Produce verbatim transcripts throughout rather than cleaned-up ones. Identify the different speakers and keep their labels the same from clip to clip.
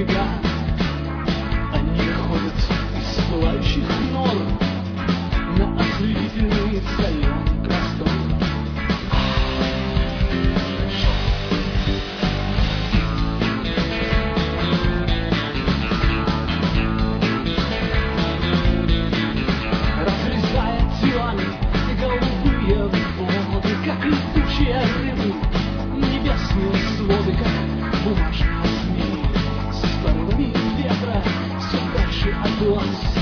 Speaker 1: берега. Они ходят из пылающих нор на ослепительный соленый простор. Разрезая телами голубые воды, как летучие рыбы, небесные своды, как бумажные змеи, с порывами ветра все дальше от глаз.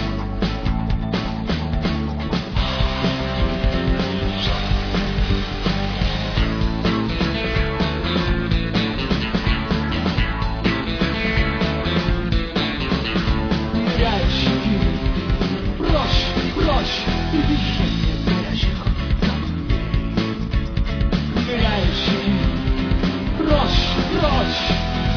Speaker 1: Ныряющие, прочь, прочь, движение горячих камней. Ныряющие, прочь, прочь.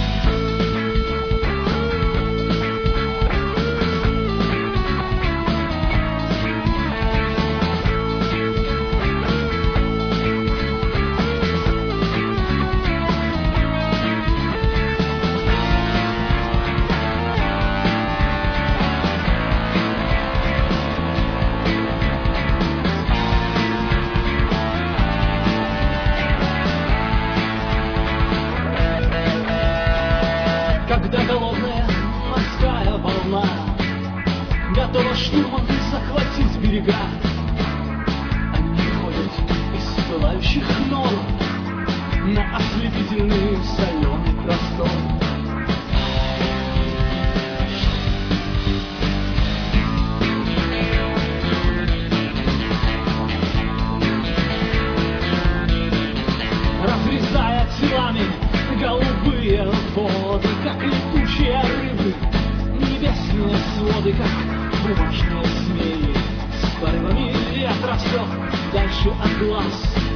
Speaker 1: Когда голодная морская волна готова штурмом захватить берега, они ходят из пылающих нор на ослепительный соленый простор. Разрезая телами голубые воды, как летучие рыбы, небесные своды, как бумажные змеи, с порывами ветра все дальше от глаз.